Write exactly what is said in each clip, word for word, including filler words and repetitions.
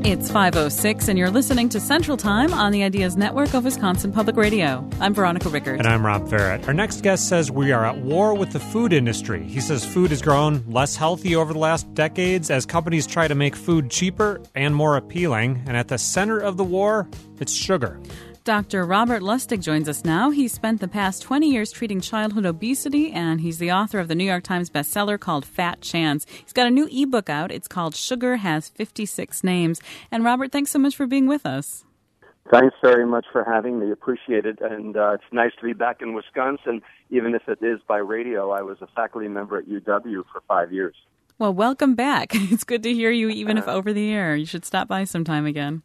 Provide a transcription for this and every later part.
It's five oh six, and you're listening to Central Time on the Ideas Network of Wisconsin Public Radio. I'm Veronica Rickert. And I'm Rob Barrett. Our next guest says we are at war with the food industry. He says food has grown less healthy over the last decades as companies try to make food cheaper and more appealing. And at the center of the war, it's sugar. Doctor Robert Lustig joins us now. He spent the past twenty years treating childhood obesity, and he's the author of the New York Times bestseller called Fat Chance. He's got a new ebook out. It's called Sugar Has fifty-six Names. And Robert, thanks so much for being with us. Thanks very much for having me. Appreciate it. And uh, it's nice to be back in Wisconsin, even if it is by radio. I was a faculty member at U W for five years. Well, welcome back. It's good to hear you, even if over the air. You should stop by sometime again.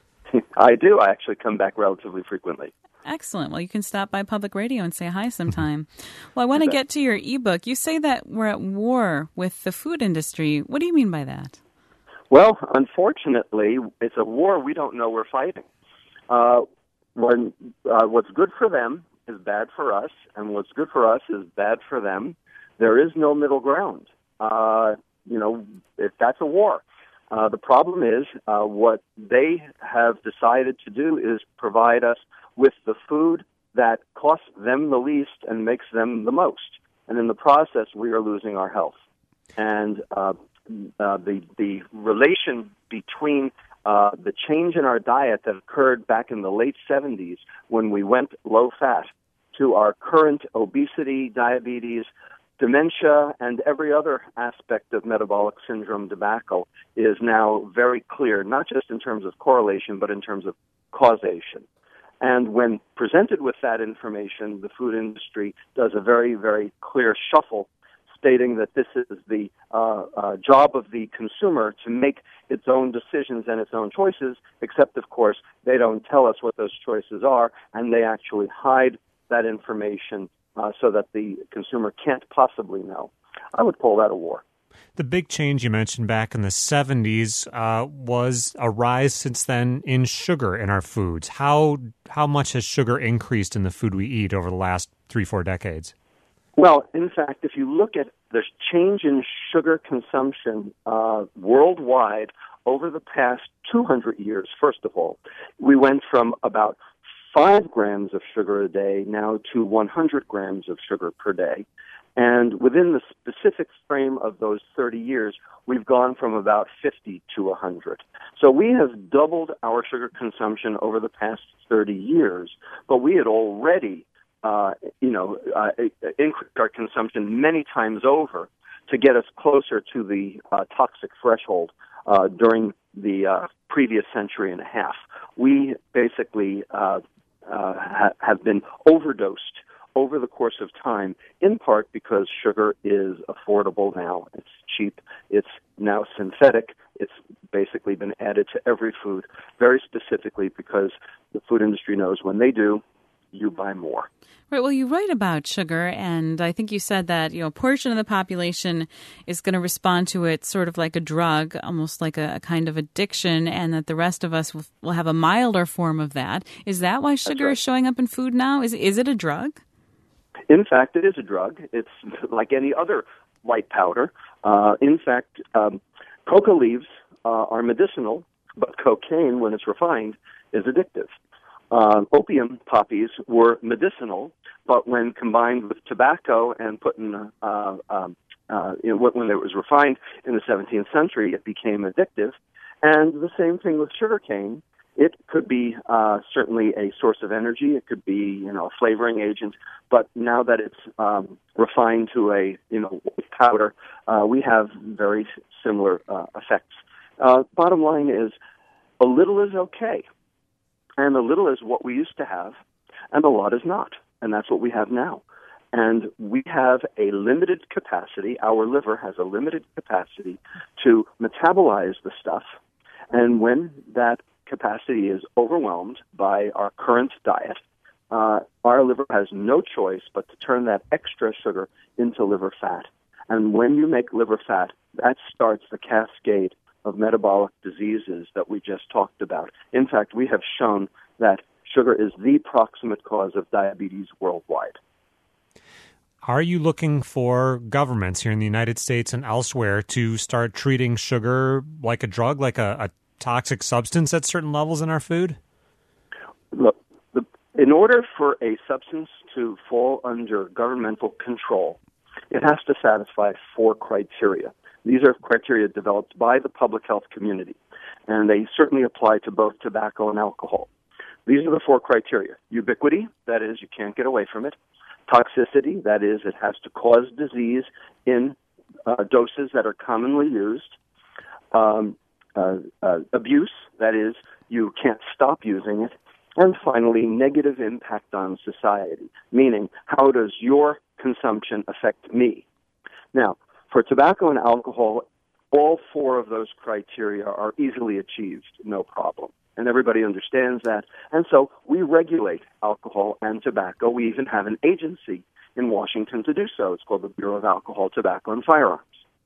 I do. I actually come back relatively frequently. Excellent. Well, you can stop by public radio and say hi sometime. Well, I want to get to your ebook. You say that we're at war with the food industry. What do you mean by that? Well, unfortunately, it's a war we don't know we're fighting. Uh, when uh, what's good for them is bad for us, and what's good for us is bad for them. There is no middle ground. Uh, you know, if that's a war. Uh, the problem is uh, what they have decided to do is provide us with the food that costs them the least and makes them the most. And in the process, we are losing our health. And uh, uh, the the relation between uh, the change in our diet that occurred back in the late seventies when we went low-fat to our current obesity, diabetes, dementia, and every other aspect of metabolic syndrome debacle is now very clear, not just in terms of correlation, but in terms of causation. And when presented with that information, the food industry does a very, very clear shuffle, stating that this is the uh, uh, job of the consumer to make its own decisions and its own choices, except, of course, they don't tell us what those choices are, and they actually hide that information Uh, so that the consumer can't possibly know. I would call that a war. The big change you mentioned back in the seventies uh, was a rise since then in sugar in our foods. How how much has sugar increased in the food we eat over the last three, four decades? Well, in fact, if you look at the change in sugar consumption uh, worldwide over the past two hundred years, first of all, we went from about five grams of sugar a day now to one hundred grams of sugar per day. And within the specific frame of those thirty years, we've gone from about fifty to one hundred. So we have doubled our sugar consumption over the past thirty years, but we had already, uh, you know, uh, increased our consumption many times over to get us closer to the uh, toxic threshold uh, during the uh, previous century and a half. We basically uh, uh, ha- have been overdosed over the course of time, in part because sugar is affordable now. It's cheap. It's now synthetic. It's basically been added to every food, very specifically because the food industry knows when they do, you buy more. Right. Well, you write about sugar, and I think you said that, you know, a portion of the population is going to respond to it sort of like a drug, almost like a, a kind of addiction, and that the rest of us will, will have a milder form of that. Is that why sugar right. is showing up in food now? Is is it a drug? In fact, it is a drug. It's like any other white powder. Uh, in fact, um, coca leaves uh, are medicinal, but cocaine, when it's refined, is addictive. Uh, opium poppies were medicinal, but when combined with tobacco and put in, uh, um, uh, you know, when it was refined in the seventeenth century, it became addictive. And the same thing with sugarcane. It could be uh, certainly a source of energy. It could be, you know, a flavoring agent. But now that it's um, refined to a, you know, powder, uh, we have very similar uh, effects. Uh, bottom line is, a little is okay. And a little is what we used to have, and a lot is not. And that's what we have now. And we have a limited capacity. Our liver has a limited capacity to metabolize the stuff. And when that capacity is overwhelmed by our current diet, uh, our liver has no choice but to turn that extra sugar into liver fat. And when you make liver fat, that starts the cascade of metabolic diseases that we just talked about. In fact, we have shown that sugar is the proximate cause of diabetes worldwide. Are you looking for governments here in the United States and elsewhere to start treating sugar like a drug, like a, a toxic substance at certain levels in our food? Look, the, in order for a substance to fall under governmental control, it has to satisfy four criteria. These are criteria developed by the public health community, and they certainly apply to both tobacco and alcohol. These are the four criteria. Ubiquity, that is, you can't get away from it. Toxicity, that is, it has to cause disease in uh, doses that are commonly used. Um, uh, uh, abuse, that is, you can't stop using it. And finally, negative impact on society, meaning how does your consumption affect me? Now, for tobacco and alcohol, all four of those criteria are easily achieved, no problem. And everybody understands that. And so we regulate alcohol and tobacco. We even have an agency in Washington to do so. It's called the Bureau of Alcohol, Tobacco, and Firearms.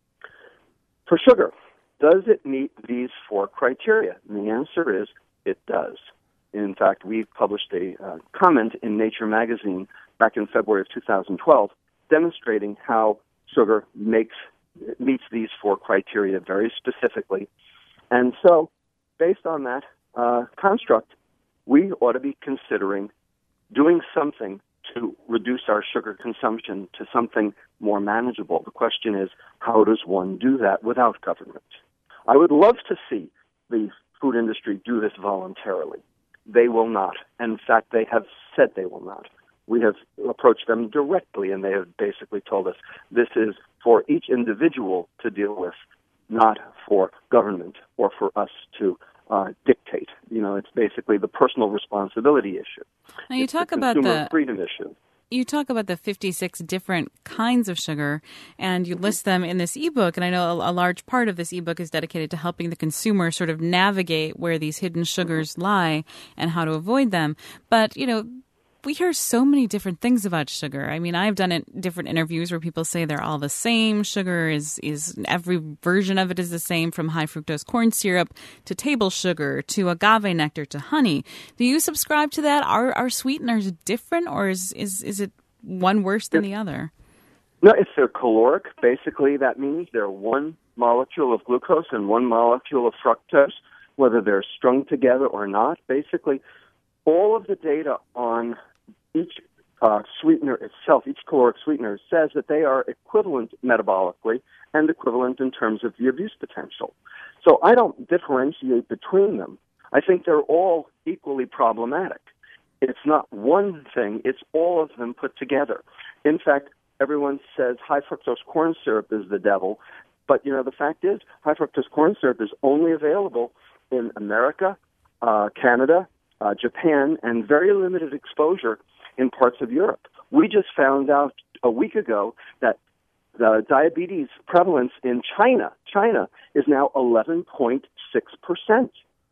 For sugar, does it meet these four criteria? And the answer is it does. In fact, we published a uh, comment in Nature magazine back in February of two thousand twelve demonstrating how sugar makes meets these four criteria very specifically. And so, based on that uh, construct, we ought to be considering doing something to reduce our sugar consumption to something more manageable. The question is, how does one do that without government? I would love to see the food industry do this voluntarily. They will not. In fact, they have said they will not. We have approached them directly, and they have basically told us this is for each individual to deal with, not for government or for us to uh, dictate. You know, it's basically the personal responsibility issue. Now you it's talk the about consumer the freedom issue. You talk about the fifty-six different kinds of sugar, and you list them in this ebook. And I know a, a large part of this ebook is dedicated to helping the consumer sort of navigate where these hidden sugars lie and how to avoid them. But, you know, we hear so many different things about sugar. I mean, I've done it, different interviews where people say they're all the same. Sugar is, is every version of it is the same, from high fructose corn syrup to table sugar to agave nectar to honey. Do you subscribe to that? Are are sweeteners different, or is is, is it one worse than the other? No, if they're caloric, basically that means they're one molecule of glucose and one molecule of fructose, whether they're strung together or not. Basically, all of the data on each uh, sweetener itself, each caloric sweetener, says that they are equivalent metabolically and equivalent in terms of the abuse potential. So I don't differentiate between them. I think they're all equally problematic. It's not one thing, it's all of them put together. In fact, everyone says high fructose corn syrup is the devil, but, you know, the fact is high fructose corn syrup is only available in America, uh, Canada, uh, Japan, and very limited exposure in parts of Europe. We just found out a week ago that the diabetes prevalence in China, China is now eleven point six percent.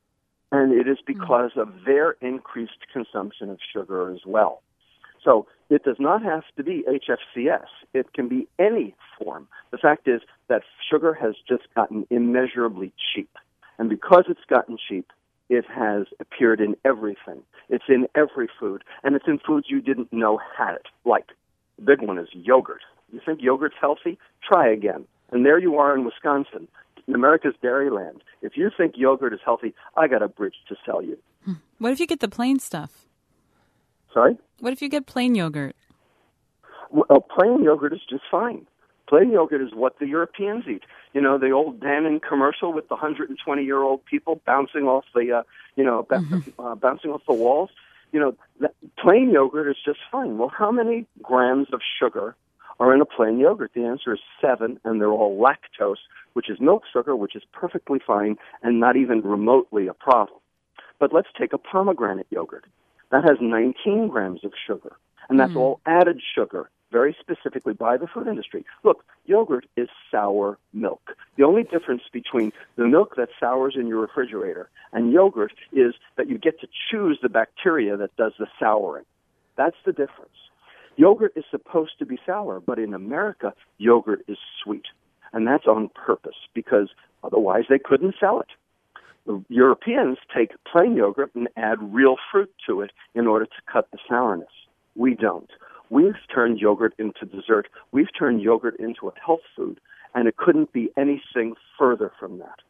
And it is because of their increased consumption of sugar as well. So it does not have to be H F C S. It can be any form. The fact is that sugar has just gotten immeasurably cheap. And because it's gotten cheap, it has appeared in everything. It's in every food. And it's in foods you didn't know had it. Like, the big one is yogurt. You think yogurt's healthy? Try again. And there you are in Wisconsin, in America's Dairyland. If you think yogurt is healthy, I got a bridge to sell you. What if you get the plain stuff? Sorry? What if you get plain yogurt? Well, plain yogurt is just fine. Plain yogurt is what the Europeans eat. You know, the old Dannon commercial with the one hundred twenty-year-old people bouncing off the, uh, you know, mm-hmm. uh, bouncing off the walls. You know, that plain yogurt is just fine. Well, how many grams of sugar are in a plain yogurt? The answer is seven, and they're all lactose, which is milk sugar, which is perfectly fine and not even remotely a problem. But let's take a pomegranate yogurt. That has nineteen grams of sugar, and that's mm. all added sugar, very specifically by the food industry. Look, yogurt is sour milk. The only difference between the milk that sours in your refrigerator and yogurt is that you get to choose the bacteria that does the souring. That's the difference. Yogurt is supposed to be sour, but in America, yogurt is sweet. And that's on purpose, because otherwise they couldn't sell it. The Europeans take plain yogurt and add real fruit to it in order to cut the sourness. We don't. We've turned yogurt into dessert. We've turned yogurt into a health food, and it couldn't be anything further from that.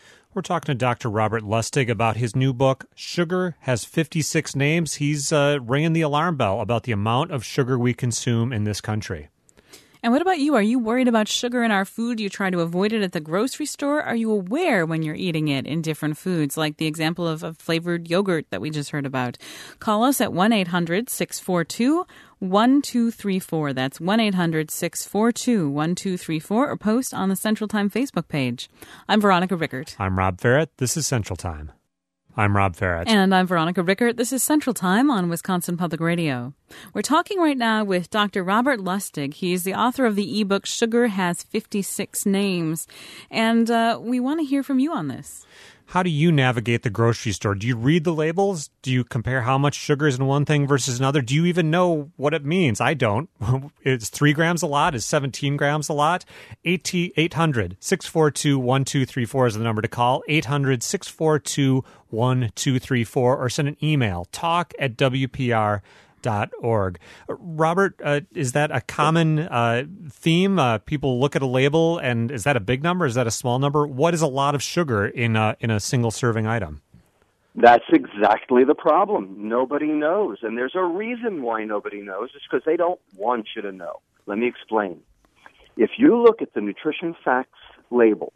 We're talking to Doctor Robert Lustig about his new book, Sugar Has fifty-six Names. He's uh, ringing the alarm bell about the amount of sugar we consume in this country. And what about you? Are you worried about sugar in our food? Do you try to avoid it at the grocery store? Are you aware when you're eating it in different foods, like the example of, of flavored yogurt that we just heard about? Call us at one eight hundred six four two one two three four. That's one eight hundred six four two one two three four, or post on the Central Time Facebook page. I'm Veronica Rickert. I'm Rob Ferrett. This is Central Time. I'm Rob Ferrett. And I'm Veronica Rickert. This is Central Time on Wisconsin Public Radio. We're talking right now with Doctor Robert Lustig. He's the author of the ebook Sugar Has fifty-six Names. And uh, we want to hear from you on this. How do you navigate the grocery store? Do you read the labels? Do you compare how much sugar is in one thing versus another? Do you even know what it means? I don't. Is three grams a lot? Is seventeen grams a lot? eight hundred six four two one two three four is the number to call. eight hundred six four two one two three four, or send an email, talk at W P R dot org. Robert, uh, is that a common uh, theme? Uh, people look at a label, and is that a big number? Is that a small number? What is a lot of sugar in a, in a single serving item? That's exactly the problem. Nobody knows, and there's a reason why nobody knows. It's because they don't want you to know. Let me explain. If you look at the nutrition facts label,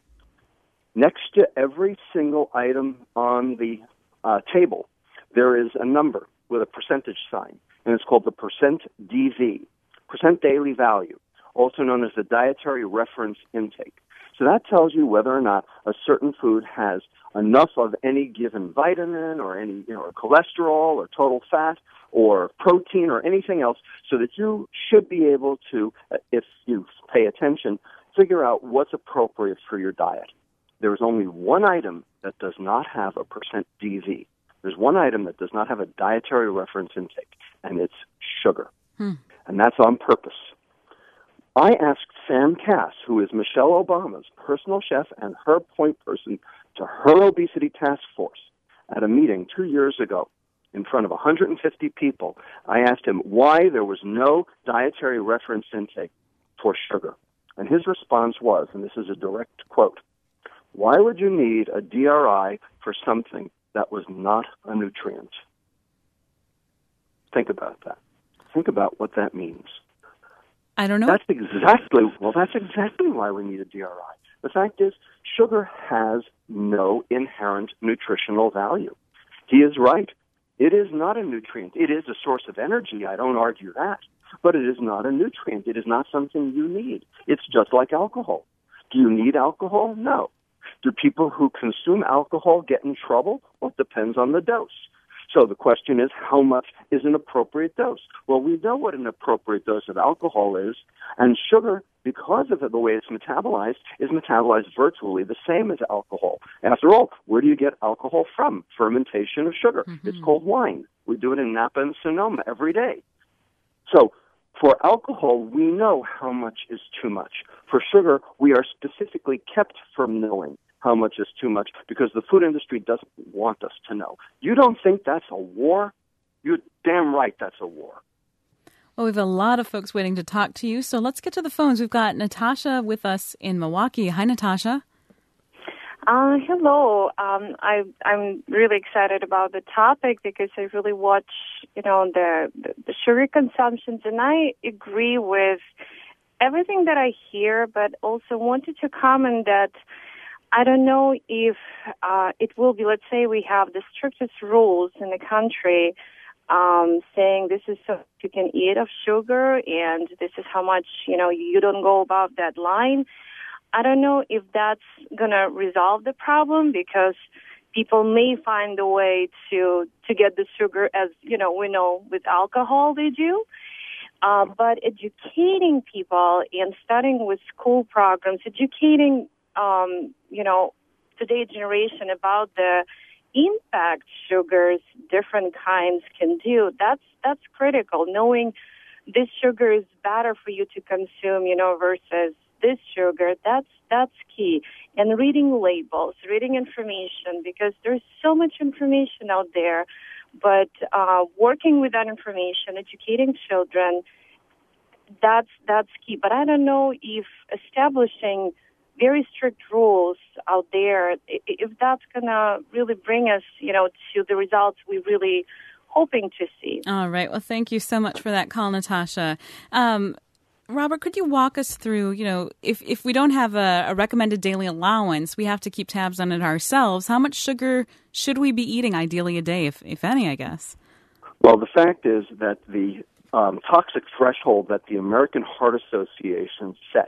next to every single item on the uh, table, there is a number with a percentage sign, and it's called the percent D V, percent daily value, also known as the dietary reference intake. So that tells you whether or not a certain food has enough of any given vitamin or any, you know, or cholesterol or total fat or protein or anything else, so that you should be able to, if you pay attention, figure out what's appropriate for your diet. There is only one item that does not have a percent D V. There's one item that does not have a dietary reference intake, and it's sugar. Hmm. And that's on purpose. I asked Sam Cass, who is Michelle Obama's personal chef and her point person to her obesity task force, at a meeting two years ago in front of one hundred fifty people. I asked him why there was no dietary reference intake for sugar. And his response was, and this is a direct quote, "Why would you need a D R I for something that was not a nutrient?" Think about that. Think about what that means. I don't know. That's exactly, well, that's exactly why we need a D R I. The fact is, sugar has no inherent nutritional value. He is right. It is not a nutrient. It is a source of energy. I don't argue that. But it is not a nutrient. It is not something you need. It's just like alcohol. Do you need alcohol? No. Do people who consume alcohol get in trouble? Well, it depends on the dose. So the question is, how much is an appropriate dose? Well, we know what an appropriate dose of alcohol is, and sugar, because of the way it's metabolized, is metabolized virtually the same as alcohol. After all, where do you get alcohol from? Fermentation of sugar. Mm-hmm. It's called wine. We do it in Napa and Sonoma every day. So for alcohol, we know how much is too much. For sugar, we are specifically kept from knowing how much is too much because the food industry doesn't want us to know. You don't think that's a war? You're damn right that's a war. Well, we have a lot of folks waiting to talk to you, so let's get to the phones. We've got Natasha with us in Milwaukee. Hi, Natasha. Uh, hello. Um, I, I'm really excited about the topic because I really watch, you know, the, the, the sugar consumptions, and I agree with everything that I hear, but also wanted to comment that I don't know if uh, it will be, let's say we have the strictest rules in the country um, saying this is so you can eat of sugar and this is how much, you know, you don't go above that line. I don't know if that's going to resolve the problem because people may find a way to, to get the sugar as, you know, we know with alcohol they do. Uh, but educating people and starting with school programs, educating Um, you know, today's generation about the impact sugars, different kinds can do. That's that's critical. Knowing this sugar is better for you to consume, you know, versus this sugar, that's that's key. And reading labels, reading information, because there's so much information out there. But uh, working with that information, educating children, that's that's key. But I don't know if establishing very strict rules out there, if that's going to really bring us, you know, to the results we really hoping to see. All right. Well, thank you so much for that call, Natasha. Um, Robert, could you walk us through, you know, if, if we don't have a, a recommended daily allowance, we have to keep tabs on it ourselves. How much sugar should we be eating, ideally, a day, if, if any, I guess? Well, the fact is that the um, toxic threshold that the American Heart Association set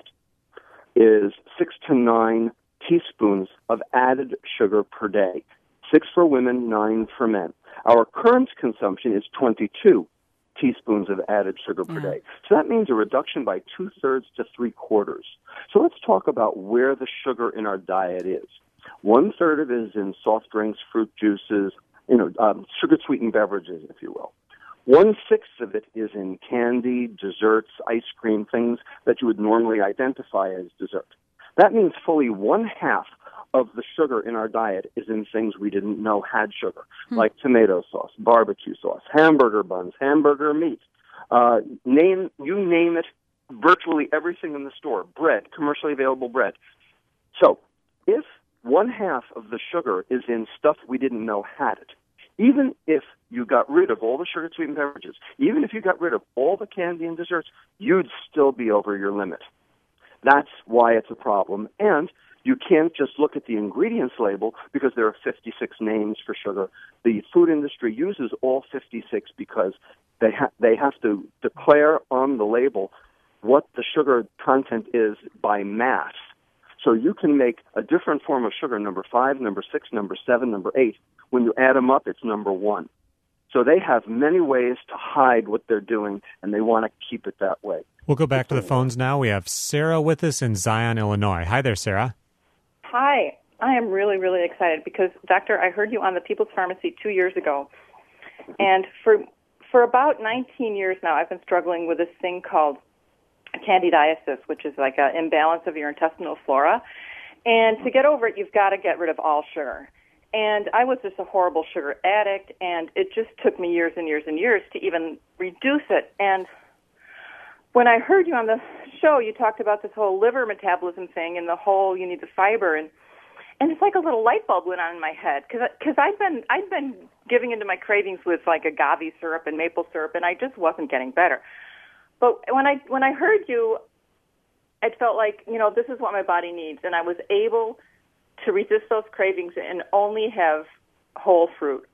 is six to nine teaspoons of added sugar per day. Six for women, nine for men. Our current consumption is twenty-two teaspoons of added sugar per yeah. day. So that means a reduction by two-thirds to three-quarters. So let's talk about where the sugar in our diet is. One-third of it is in soft drinks, fruit juices, you know, um, sugar-sweetened beverages, if you will. One-sixth of it is in candy, desserts, ice cream, things that you would normally identify as dessert. That means fully one-half of the sugar in our diet is in things we didn't know had sugar, hmm. like tomato sauce, barbecue sauce, hamburger buns, hamburger meat. Uh, name you name it, virtually everything in the store, bread, commercially available bread. So if one half of the sugar is in stuff we didn't know had it, even if you got rid of all the sugar-sweetened beverages, even if you got rid of all the candy and desserts, you'd still be over your limit. That's why it's a problem. And you can't just look at the ingredients label because there are fifty-six names for sugar. The food industry uses all fifty-six because they, ha- they have to declare on the label what the sugar content is by mass. So you can make a different form of sugar, number five, number six, number seven, number eight. When you add them up, it's number one. So they have many ways to hide what they're doing, and they want to keep it that way. We'll go back to the phones now. We have Sarah with us in Zion, Illinois. Hi there, Sarah. Hi. I am really, really excited because, Doctor, I heard you on the People's Pharmacy two years ago. And for for about nineteen years now, I've been struggling with this thing called candidiasis, which is like an imbalance of your intestinal flora. And to get over it, you've got to get rid of all sugar. And I was just a horrible sugar addict, and it just took me years and years and years to even reduce it. And when I heard you on the show, you talked about this whole liver metabolism thing and the whole you need the fiber, and and it's like a little light bulb went on in my head because because I'd been I'd been giving into my cravings with like agave syrup and maple syrup, and I just wasn't getting better. But when I when I heard you, it felt like, you know, this is what my body needs, and I was able to resist those cravings and only have whole fruit.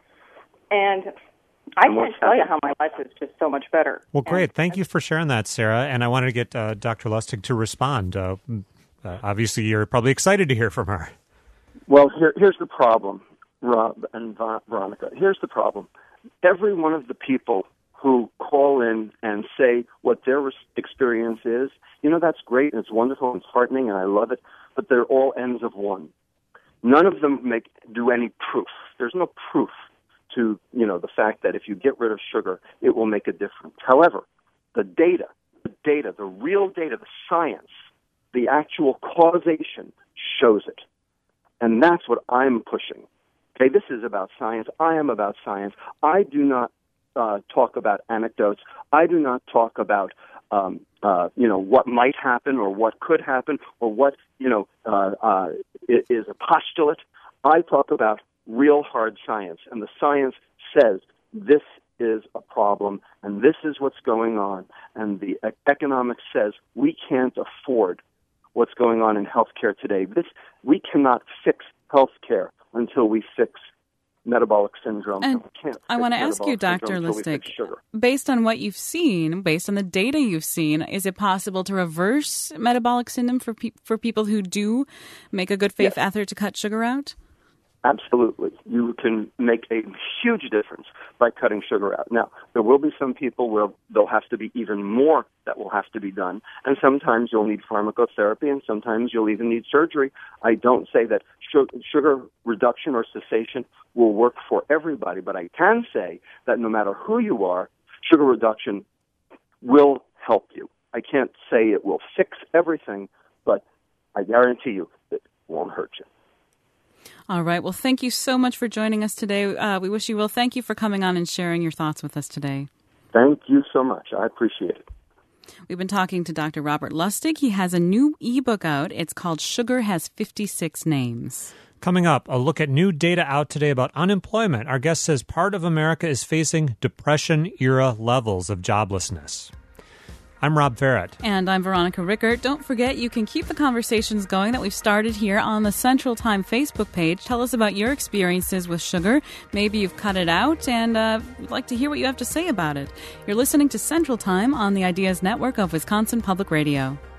And I can't tell you how my life is just so much better. Well, great. And, Thank you for sharing that, Sarah. And I wanted to get uh, Doctor Lustig to respond. Uh, uh, obviously, you're probably excited to hear from her. Well, here, here's the problem, Rob and Veronica. Here's the problem. Every one of the people who call in and say what their experience is, you know, that's great, and it's wonderful, and it's heartening, and I love it, but they're all ends of one. None of them make do any proof. There's no proof to, you know, the fact that if you get rid of sugar, it will make a difference. However, the data, the data, the real data, the science, the actual causation shows it. And that's what I'm pushing. Okay, this is about science. I am about science. I do not uh, talk about anecdotes. I do not talk about Um, uh, you know, what might happen or what could happen or what, you know, uh, uh, is a postulate. I talk about real hard science, and the science says this is a problem and this is what's going on, and the e- economics says we can't afford what's going on in healthcare today. This we cannot fix healthcare until we fix metabolic syndrome. And can't I want to ask you, Doctor Lustig, based on what you've seen, based on the data you've seen, is it possible to reverse metabolic syndrome for pe- for people who do make a good faith yes. effort to cut sugar out? Absolutely. You can make a huge difference by cutting sugar out. Now, there will be some people where there'll have to be even more that will have to be done, and sometimes you'll need pharmacotherapy, and sometimes you'll even need surgery. I don't say that sugar reduction or cessation will work for everybody, but I can say that no matter who you are, sugar reduction will help you. I can't say it will fix everything, but I guarantee you it won't hurt you. All right. Well, thank you so much for joining us today. Uh, we wish you well. Thank you for coming on and sharing your thoughts with us today. Thank you so much. I appreciate it. We've been talking to Doctor Robert Lustig. He has a new ebook out. It's called Sugar Has fifty-six Names. Coming up, a look at new data out today about unemployment. Our guest says part of America is facing Depression-era levels of joblessness. I'm Rob Farrett. And I'm Veronica Rickert. Don't forget, you can keep the conversations going that we've started here on the Central Time Facebook page. Tell us about your experiences with sugar. Maybe you've cut it out, and uh, we'd like to hear what you have to say about it. You're listening to Central Time on the Ideas Network of Wisconsin Public Radio.